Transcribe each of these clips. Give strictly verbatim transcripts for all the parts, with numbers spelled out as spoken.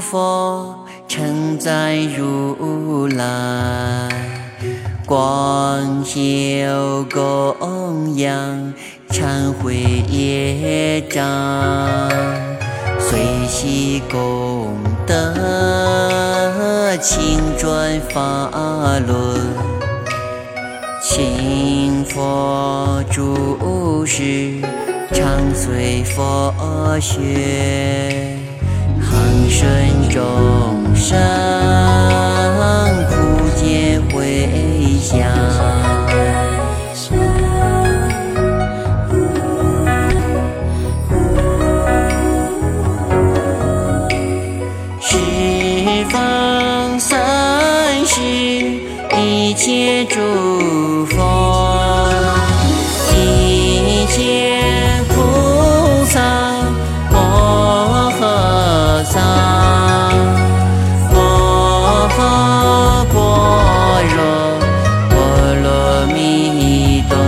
佛，承载如来，广修供养，忏悔业障，随喜功德，请转法轮，请佛住世，常随佛学，恒顺众生，普皆回向。十方三世一切诸佛，一切菩萨摩诃萨，摩诃般若波罗蜜多，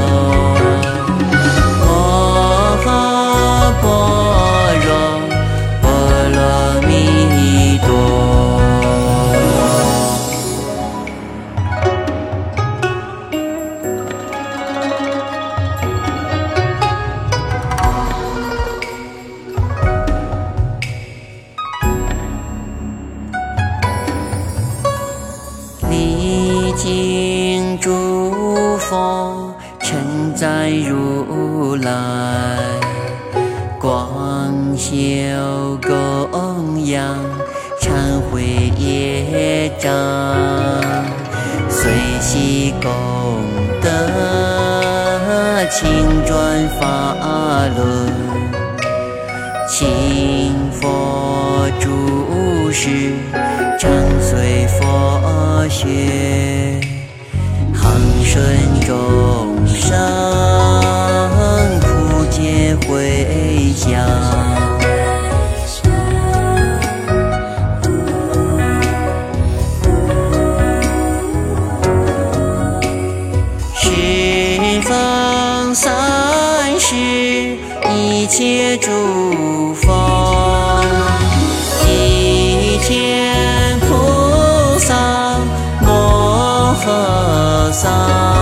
摩诃般若波罗蜜多。礼敬诸佛，承载如来，广修供养，忏悔业障，随喜功德，请转法轮，请佛住世，常随佛学，恒顺众生，普皆回向。十方三世一切诸佛，一切菩萨摩诃萨，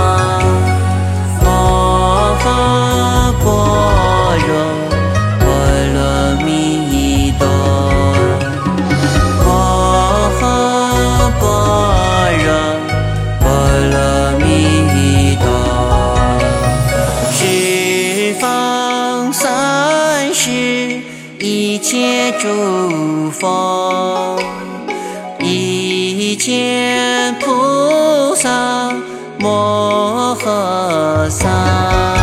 摩诃般若波罗蜜多，摩诃般若波罗蜜多。十方三世一切诸佛，一切菩萨摩诃萨。